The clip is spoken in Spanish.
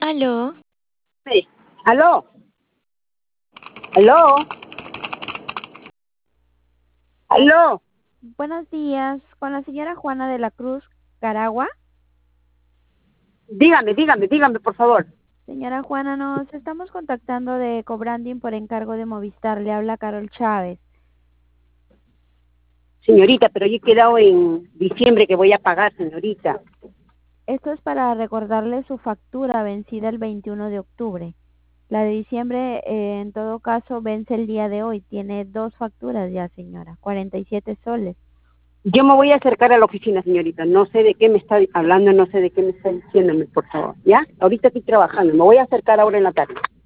Aló, Sí. ¿Aló? ¿Aló? ¿Aló? Buenos días, con la señora Juana de la Cruz Caragua. Dígame, por favor. Señora Juana, nos estamos contactando de Cobranding por encargo de Movistar. Le habla Carol Chávez. Señorita, pero yo he quedado en diciembre que voy a pagar, señorita. Esto es para recordarle su factura vencida el 21 de octubre. La de diciembre, en todo caso, vence el día de hoy. Tiene dos facturas ya, señora, 47 soles. Yo me voy a acercar a la oficina, señorita. No sé de qué me está hablando, no sé de qué me está diciéndome, por favor. ¿Ya? Ahorita estoy trabajando. Me voy a acercar ahora en la tarde.